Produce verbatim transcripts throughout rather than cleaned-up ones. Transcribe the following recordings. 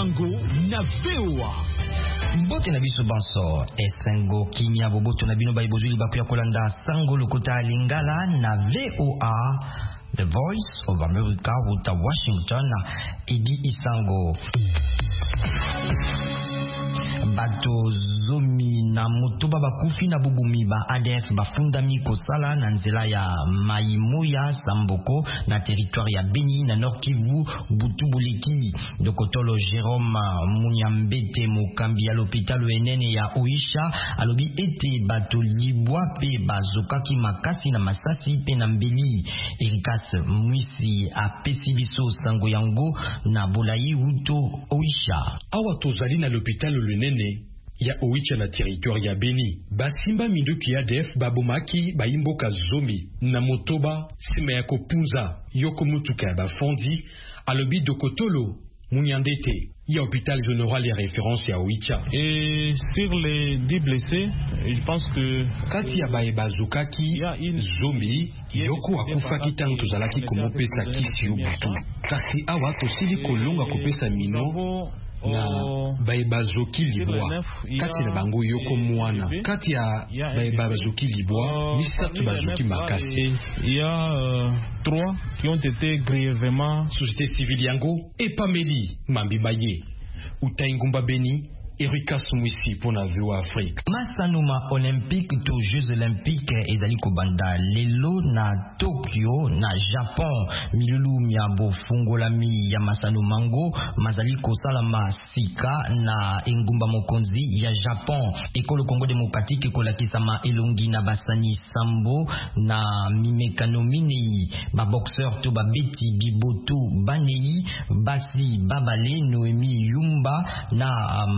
Sango na V O A. Mbote na biso banso esengo kimia boboto na bino baibozuli bakuya kolanda sango lokota lingala na V O A, The Voice of America wuta Washington, Idi Isango. Bato zomi na motoba bakufi na bubumi ba A D F bafundami kosala na nzela ya Maimoya Samboko na territoire ya Beni na Nord Kivu Butubuliki. Dokotolo Jérôme Munyambete mokambi ya l'hôpital enene ya Oisha alobi ete bato libwa pe bazokaki makasi na masasi pe na mbeli. Erikas Mwisi apesi biso sango yango na Bolayi wuto Oisha. Awa tozali na l'hôpital lenene ya Oicha na territoire ya Beni. Basimba minduki ya def babomaki baimboka zomi na motoba sima ya kopunza yoko mutuka ya bafondi alobi Dokotolo Munyandete ya hôpital général ya référence ya Oicha. Et sur les dix blessés, je pense que kati ya bae bazukaki zomi yoko akufaki tango tozalaki komopesa kisi yobutu. Kasi awa tosili kolonga kopesa mino na baibazoki libwa kati na bango yoko mwana kati ya baibazoki libwa misatu bazoki makasi. Il y a euh, trois qui ont été grièvement. Société civile yango epameli mambibaye utaingumba Beni. Erikas Mwisi pour la V O A Afrique. Masanuma olympique to Jeux olympiques ezali kobanda lelo na Tokyo na Japon. Milulu miabo fungolami ya Masanuma ngo mazali kosala masika na engumba mokonzi ya Japon. Ekolo Congo démocratique kolakisama elongi na basani sambo na mimekano mini ba boxeur to ba beti biboto banei basi babale Noemi Yumba na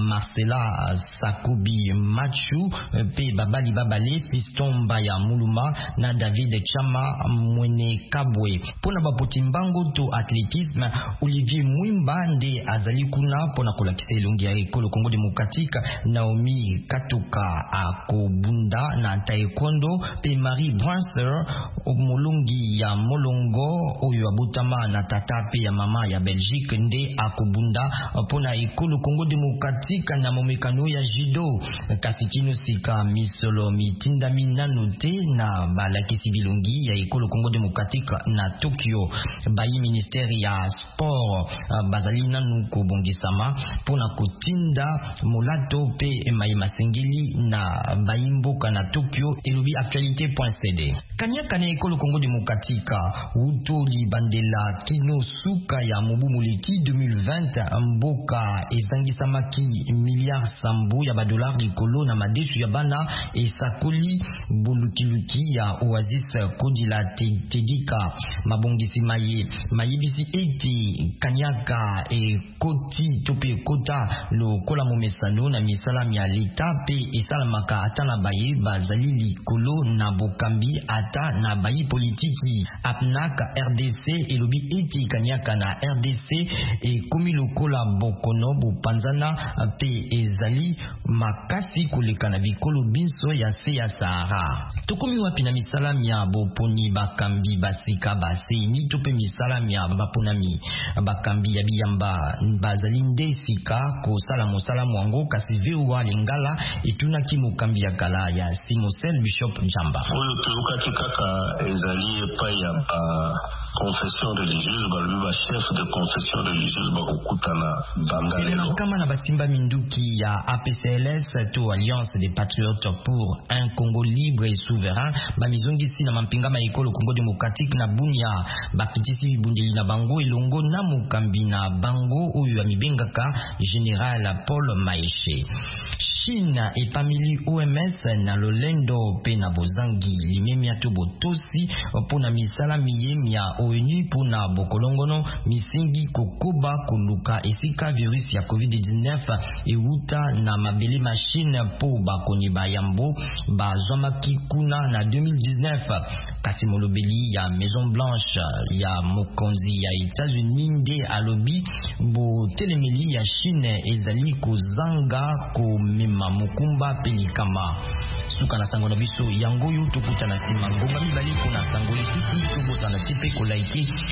Marcela Sakubi Machu pe babali babale Fiston Baya Muluma na David Chama Mwene Kabwe. Pona bapoti mbango to athlétisme Olivier Mwimba nde azali kuna pona kolakisa elongi ya Ekolo Congo démocratique. Naomi Katoka akobunda na taekwondo pe Marie Branser omolongi ya molongo oyo abotama na tata pe ya mama ya Belgique nde akobunda pona Ekolo Congo démocratique na momekano ya judo. Kasikino sika misolo mitinda minanote na balakisi bilongi ya Ekolo Congo démocratique na Tokyo. Bayi ministère ya sport bazali nanu kobongisama pona kotinda molato pe mayi masengeli na bayimboka na Tokyo. Elobi actualité point c d. Kanyaka na Ekolo Congo démocratique uto libandela kino suka ya mobu muliki deux mille vingt mboka ezangisamaki milliard sambo ya badolar likolo na madesu ya bana esakoli bulukiluki ya Oasis Kodila Tedika mabongisi maye mayibisi eti Kanyaka e koti tope kota lokola momesano na misalami ya leta pe esalamaka ata na baye bazali likolo na bokambi ata na bayi politiki. Apnak R D C elobi eti Kanyaka na R D C e komi lokola bokono bopanzana pe ezali makasi koleka na bikolo binso ya se ya Sahara. Tokomi wapi na misalami ya boponi bakambi basika baseni to pe misalami ya baponami bakambi ya biyamba bazali nde sika kosala mosala mwango. Kasi V O A lingala etunaki mokambi ya kala ya Simosel Bishop Jamba oyo toyokaki kaka ezali epai ya confession religieuse balobi ba chef de confession religieuse bakokutana banga kama na basimba minduki ya A P C L S to Alliance des Patriotes pour un Congo libre et souverain bamizongisi na mampinga ma Ekolo Congo démocratique na Bunia bakitisi bibundeli na bango elongo na mokambi na bango oyo amibengaka Général Paul Maeshe. Chine epamili O M S na lolendo pe na bozangi limemi ato botosi pona misala miyemi ya O N U pona bokolongono misingi kokoba koluka esika virus ya COVID dix-neuf euta na mabele machine po bakoni bayambo bazwamaki kuna na deux mille dix-neuf. Kasi molobeli ya Maison Blanche ya mokonzi ya États-Unis nde alobi bo telemeli ya Chine ezali kozanga ko mema mokumba pelikama suka na sango na biso yango yo tokuta na sima ngomba mibali kuna sango lisusu tobota na tipe ko like